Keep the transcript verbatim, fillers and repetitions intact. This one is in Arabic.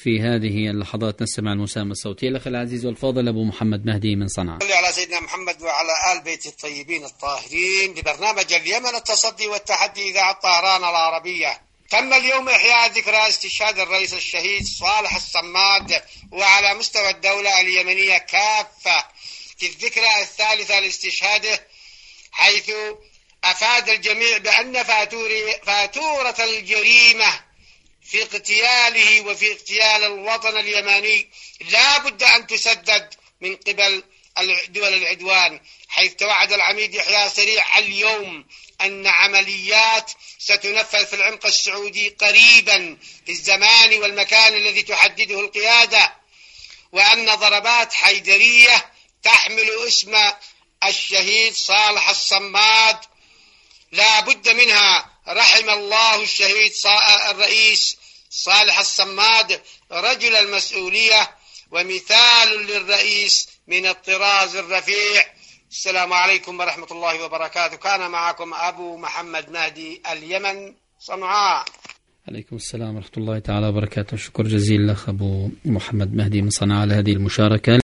في هذه اللحظات نستمع المساهمة الصوتية الأخ العزيز والفاضل أبو محمد مهدي من صنعاء. صلي على سيدنا محمد وعلى آل بيت الطيبين الطاهرين. لبرنامج اليمن التصدي والتحدي إذاعة طهران العربية. تم اليوم إحياء ذكرى استشهاد الرئيس الشهيد صالح الصماد وعلى مستوى الدولة اليمنية كافة في الذكرى الثالثة لاستشهاده، حيث أفاد الجميع بأن فاتورة الجريمة في اغتياله وفي اغتيال الوطن اليمني لا بد أن تسدد من قبل دول العدوان، حيث توعد العميد يحيى سريع اليوم أن عمليات ستنفذ في العمق السعودي قريبا في الزمان والمكان الذي تحدده القيادة، وأن ضربات حيدرية تحمل اسم الشهيد صالح الصماد لا بد منها. رحم الله الشهيد الرئيس صالح الصماد رجل المسؤولية ومثال للرئيس من الطراز الرفيع. السلام عليكم ورحمة الله وبركاته. كان معكم أبو محمد مهدي، اليمن، صنعاء. عليكم السلام ورحمة الله تعالى وبركاته. شكر جزيل لك أبو محمد مهدي من صنعاء على هذه المشاركة.